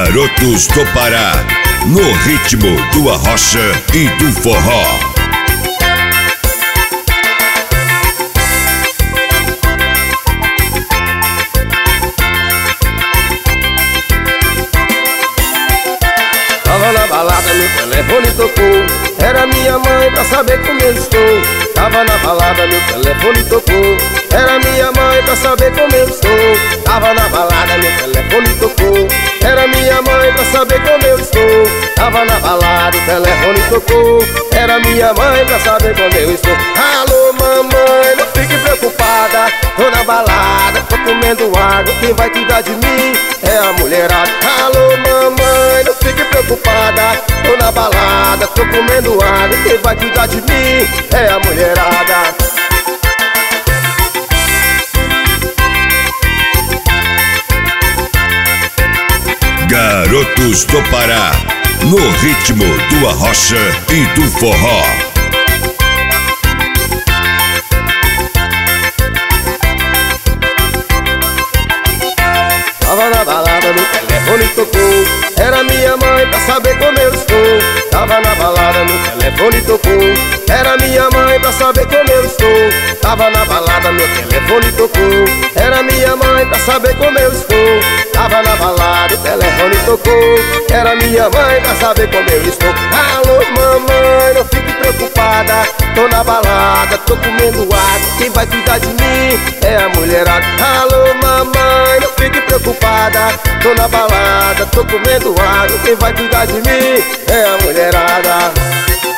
Garotos do Pará, no ritmo do arrocha e do forró. Tava na balada, meu telefone tocou. Era minha mãe pra saber como eu estou. Tava na balada, meu telefone tocou. Era minha mãe pra saber como eu estou. Tava na balada, meu telefone tocou. Era minha mãe pra saber como eu estou. Tava na balada, o telefone tocou. Era minha mãe pra saber como eu estou. Alô mamãe, não fique preocupada. Tô na balada, tô comendo água. Quem vai cuidar de mim é a mulherada. Alô mamãe, não fique preocupada. Tô na balada, tô comendo água. Quem vai cuidar de mim é a mulherada. Garotos do Pará, no ritmo do arrocha e do forró. Tava na balada, meu telefone tocou. Era minha mãe pra saber como eu estou. Tava na balada, meu telefone tocou. Era minha mãe pra saber como eu estou. Tava na balada, meu telefone tocou. Era minha mãe pra saber como eu estou. Tava na balada, o telefone tocou. Era minha mãe pra saber como eu estou. Alô mamãe, não fique preocupada. Tô na balada, tô comendo água. Quem vai cuidar de mim é a mulherada. Alô mamãe, não fique preocupada. Tô na balada, tô comendo água. Quem vai cuidar de mim é a mulherada.